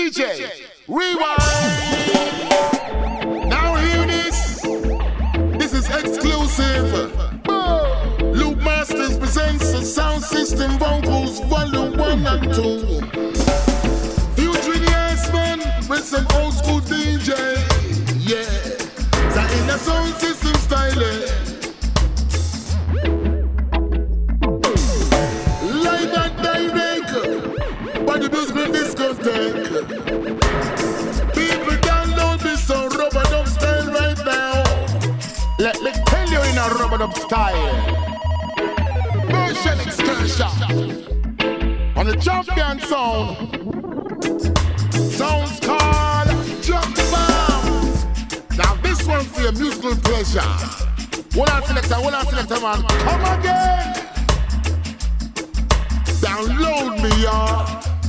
DJ, rewind. Now hear this. This is exclusive. Loop Masters presents a sound system vocals volume 1 and 2. Future enhancement with some old school DJ. Yeah. So in the sound system style. Live and direct. But the music discotheque. People download this on rub-a-dub style right now. Let me tell you in a rub-a-dub style. Version excursion. On the champion sound. Sounds called Jump Bomb. Now this one for your musical pleasure. One on selector, man. Come again. Download me, y'all.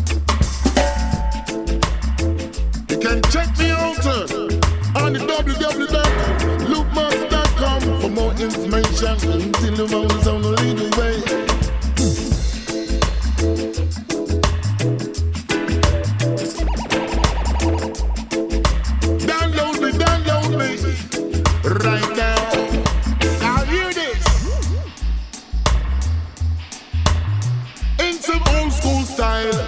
You can check me out on the www.loopmaster.com for more information. Until the mountains on the leading way. Download me right now. Now hear this. In some old school style.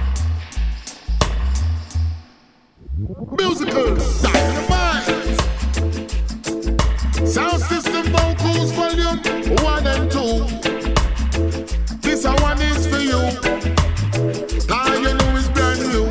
Musical dynamite. Sound system vocals volume 1 and 2. This one is for you. All you know is brand new.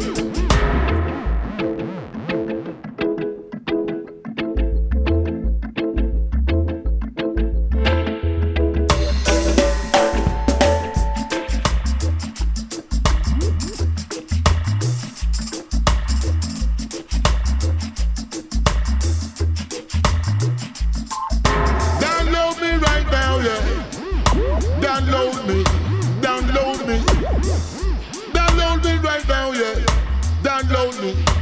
Download me right now, yeah. Download me.